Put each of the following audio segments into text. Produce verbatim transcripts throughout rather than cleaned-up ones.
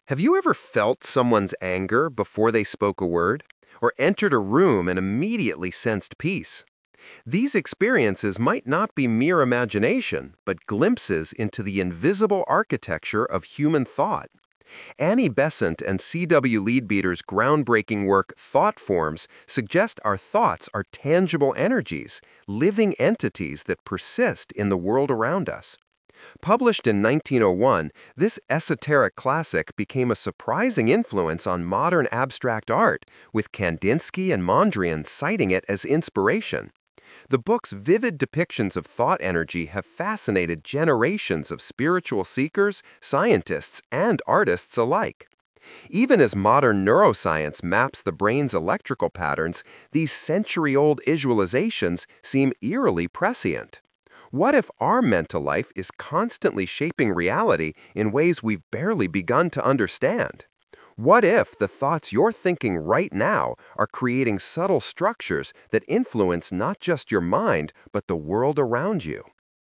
Have you ever felt someone's anger before they spoke a word? Or entered a room and immediately sensed peace? These experiences might not be mere imagination, but glimpses into the invisible architecture of human thought. Annie Besant and C W Leadbeater's groundbreaking work Thought Forms suggest our thoughts are tangible energies, living entities that persist in the world around us. Published in nineteen oh one, this esoteric classic became a surprising influence on modern abstract art, with Kandinsky and Mondrian citing it as inspiration. The book's vivid depictions of thought energy have fascinated generations of spiritual seekers, scientists, and artists alike. Even as modern neuroscience maps the brain's electrical patterns, these century-old visualizations seem eerily prescient. What if our mental life is constantly shaping reality in ways we've barely begun to understand? What if the thoughts you're thinking right now are creating subtle structures that influence not just your mind, but the world around you?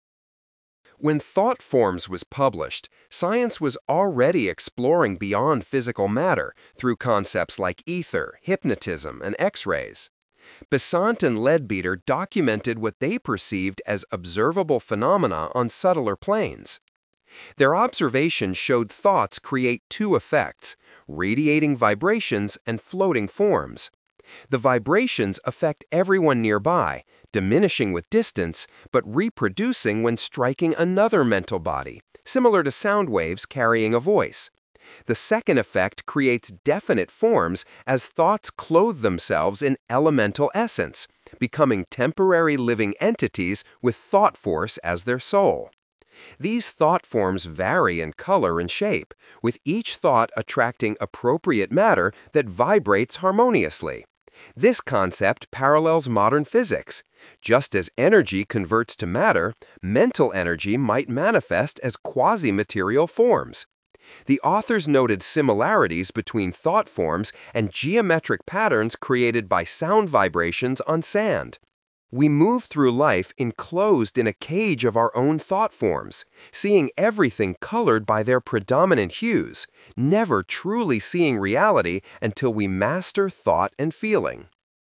When Thought Forms was published, science was already exploring beyond physical matter through concepts like ether, hypnotism, and X-rays. Besant and Leadbeater documented what they perceived as observable phenomena on subtler planes. Their observations showed thoughts create two effects: radiating vibrations and floating forms. The vibrations affect everyone nearby, diminishing with distance, but reproducing when striking another mental body, similar to sound waves carrying a voice. The second effect creates definite forms as thoughts clothe themselves in elemental essence, becoming temporary living entities with thought force as their soul. These thought forms vary in color and shape, with each thought attracting appropriate matter that vibrates harmoniously. This concept parallels modern physics. Just as energy converts to matter, mental energy might manifest as quasi-material forms. The authors noted similarities between thought forms and geometric patterns created by sound vibrations on sand. We move through life enclosed in a cage of our own thought forms, seeing everything colored by their predominant hues, never truly seeing reality until we master thought and feeling.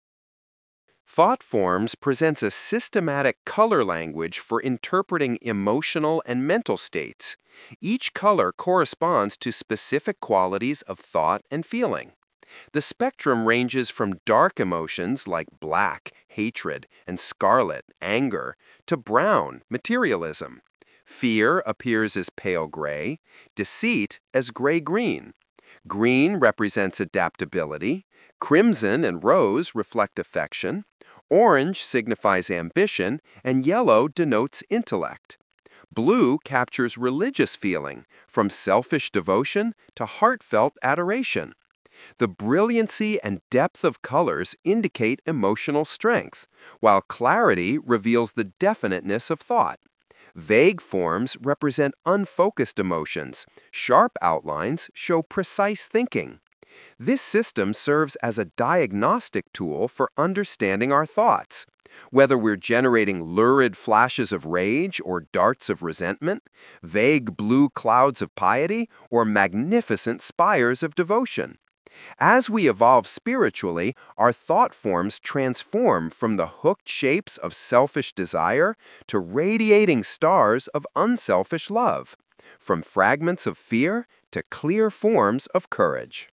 Thought Forms presents a systematic color language for interpreting emotional and mental states. Each color corresponds to specific qualities of thought and feeling. The spectrum ranges from dark emotions like black, hatred, and scarlet, anger, to brown, materialism. Fear appears as pale gray, deceit as gray-green. Green represents adaptability, crimson and rose reflect affection, orange signifies ambition, and yellow denotes intellect. Blue captures religious feeling, from selfish devotion to heartfelt adoration. The brilliancy and depth of colors indicate emotional strength, while clarity reveals the definiteness of thought. Vague forms represent unfocused emotions. Sharp outlines show precise thinking. This system serves as a diagnostic tool for understanding our thoughts. Whether we're generating lurid flashes of rage or darts of resentment, vague blue clouds of piety, or magnificent spires of devotion. As we evolve spiritually, our thought forms transform from the hooked shapes of selfish desire to radiating stars of unselfish love, from fragments of fear to clear forms of courage.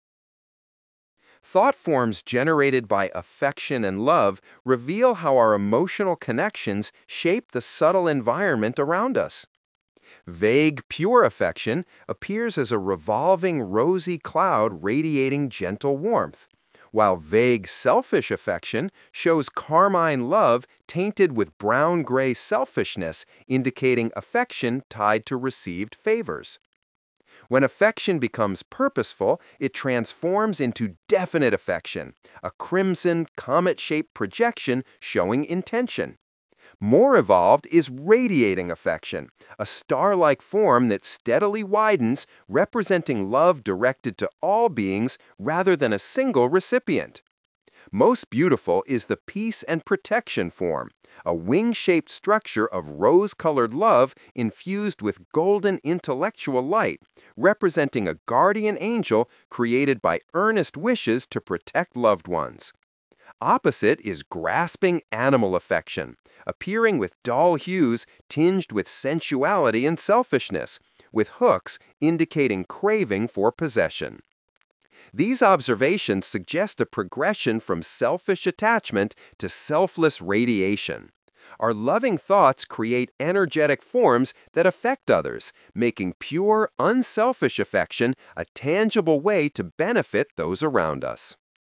Thought forms generated by affection and love reveal how our emotional connections shape the subtle environment around us. Vague, pure affection appears as a revolving, rosy cloud radiating gentle warmth, while vague, selfish affection shows carmine love tainted with brown-gray selfishness, indicating affection tied to received favors. When affection becomes purposeful, it transforms into definite affection, a crimson, comet-shaped projection showing intention. More evolved is radiating affection, a star-like form that steadily widens, representing love directed to all beings rather than a single recipient. Most beautiful is the peace and protection form, a wing-shaped structure of rose-colored love infused with golden intellectual light, representing a guardian angel created by earnest wishes to protect loved ones. Opposite is grasping animal affection, appearing with dull hues tinged with sensuality and selfishness, with hooks indicating craving for possession. These observations suggest a progression from selfish attachment to selfless radiation. Our loving thoughts create energetic forms that affect others, making pure, unselfish affection a tangible way to benefit those around us.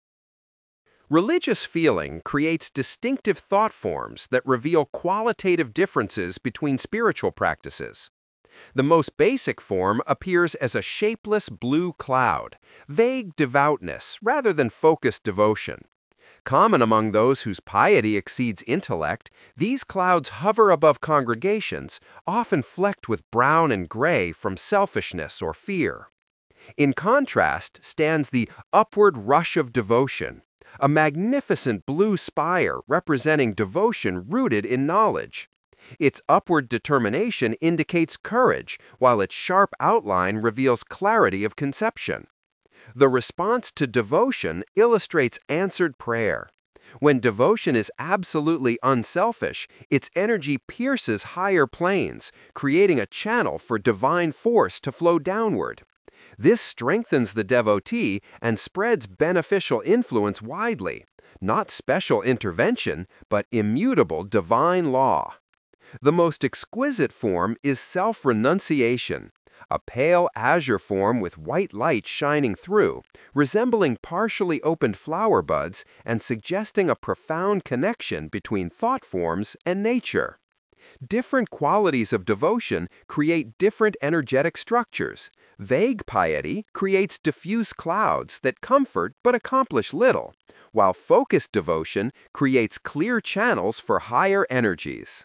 Religious feeling creates distinctive thought forms that reveal qualitative differences between spiritual practices. The most basic form appears as a shapeless blue cloud, vague devoutness rather than focused devotion. Common among those whose piety exceeds intellect, these clouds hover above congregations, often flecked with brown and gray from selfishness or fear. In contrast stands the upward rush of devotion, a magnificent blue spire representing devotion rooted in knowledge. Its upward determination indicates courage, while its sharp outline reveals clarity of conception. The response to devotion illustrates answered prayer. When devotion is absolutely unselfish, its energy pierces higher planes, creating a channel for divine force to flow downward. This strengthens the devotee and spreads beneficial influence widely, not special intervention, but immutable divine law. The most exquisite form is self-renunciation, a pale azure form with white light shining through, resembling partially opened flower buds and suggesting a profound connection between thought forms and nature. Different qualities of devotion create different energetic structures. Vague piety creates diffuse clouds that comfort but accomplish little, while focused devotion creates clear channels for higher energies.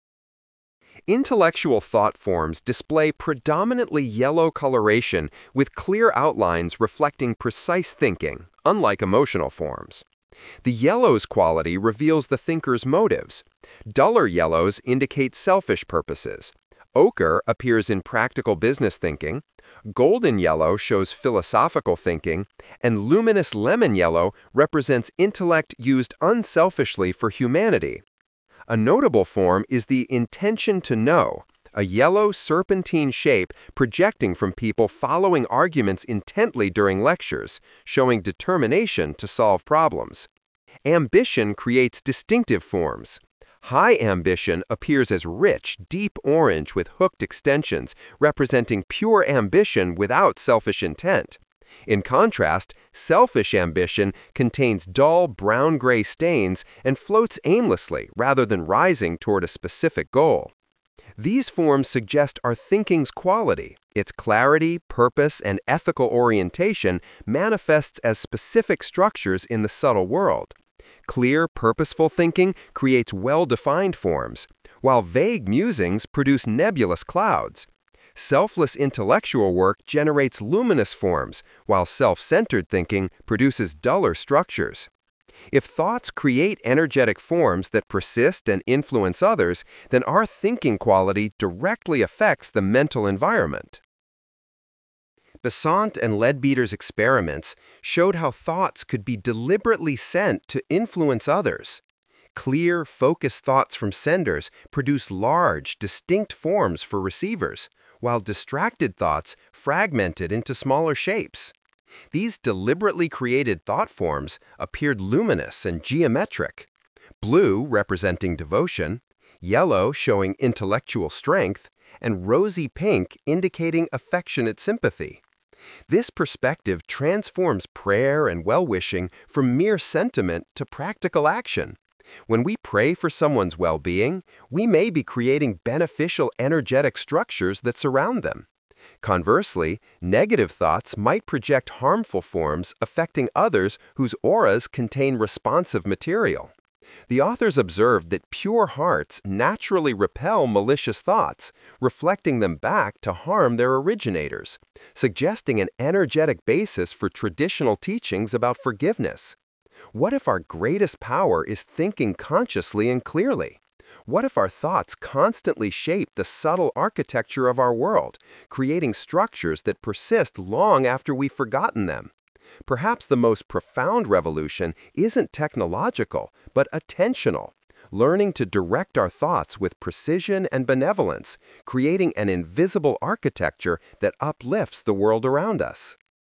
Intellectual thought forms display predominantly yellow coloration with clear outlines reflecting precise thinking, unlike emotional forms. The yellow's quality reveals the thinker's motives. Duller yellows indicate selfish purposes. Ochre appears in practical business thinking. Golden yellow shows philosophical thinking, and luminous lemon yellow represents intellect used unselfishly for humanity. A notable form is the intention to know, a yellow serpentine shape projecting from people following arguments intently during lectures, showing determination to solve problems. Ambition creates distinctive forms. High ambition appears as rich, deep orange with hooked extensions, representing pure ambition without selfish intent. In contrast, selfish ambition contains dull brown-gray stains and floats aimlessly rather than rising toward a specific goal. These forms suggest our thinking's quality. Its clarity, purpose, and ethical orientation manifests as specific structures in the subtle world. Clear, purposeful thinking creates well-defined forms, while vague musings produce nebulous clouds. Selfless intellectual work generates luminous forms, while self-centered thinking produces duller structures. If thoughts create energetic forms that persist and influence others, then our thinking quality directly affects the mental environment. Besant and Leadbeater's experiments showed how thoughts could be deliberately sent to influence others. Clear, focused thoughts from senders produce large, distinct forms for receivers, while distracted thoughts fragmented into smaller shapes. These deliberately created thought forms appeared luminous and geometric, blue representing devotion, yellow showing intellectual strength, and rosy pink indicating affectionate sympathy. This perspective transforms prayer and well-wishing from mere sentiment to practical action. When we pray for someone's well-being, we may be creating beneficial energetic structures that surround them. Conversely, negative thoughts might project harmful forms affecting others whose auras contain responsive material. The authors observed that pure hearts naturally repel malicious thoughts, reflecting them back to harm their originators, suggesting an energetic basis for traditional teachings about forgiveness. What if our greatest power is thinking consciously and clearly? What if our thoughts constantly shape the subtle architecture of our world, creating structures that persist long after we've forgotten them? Perhaps the most profound revolution isn't technological, but attentional, learning to direct our thoughts with precision and benevolence, creating an invisible architecture that uplifts the world around us.